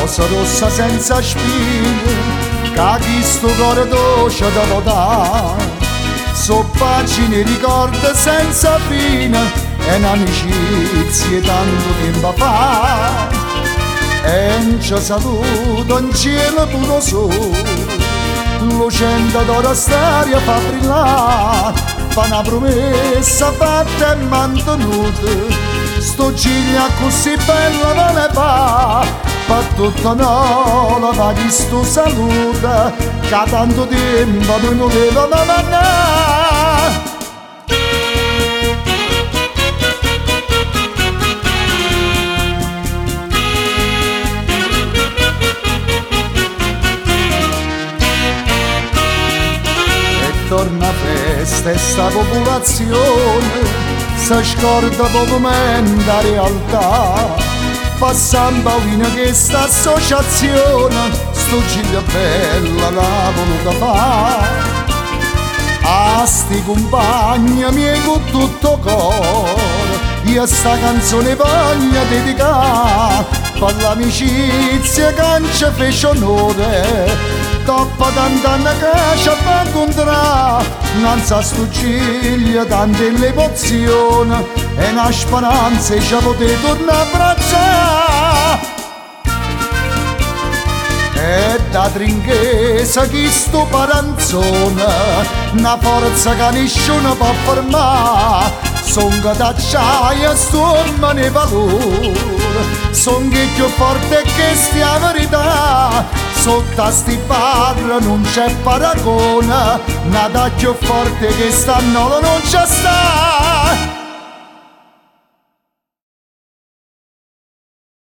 rosa rossa senza spine, che chi sto cuore dolce da votare. So pagine ricordi senza fine e un'amicizia tanto tempo fa. E non ci saluto in cielo puro sole, lucendo d'oro staria fa brillare. Fa una promessa fatta e mantenuta, sto ciglia così bella vale fa. Per tutta noi la fa chi sto saluta, che tanto tempo noi non devo mandare. Torna festa e sta popolazione si scorda poco la realtà. Passa un bambino che sta associazione sto giglio bella l'ha voluta fare. A sti compagni miei con tutto cuore io sta canzone voglio dedicare per l'amicizia che non ci fece onore. Dopo tant'anni che ci fa incontrare, non sa sto ciglio, tante l'emozione e una speranza che ci potete tornare a abbracciare. E da trinchesa chi sto paranzone, una forza che nessuno può fermare. Son che d'acciaio storma nei valori, son che più forte che stia verità. Sotto a sti barra non c'è paragone, nada più forte che sta non c'è sta.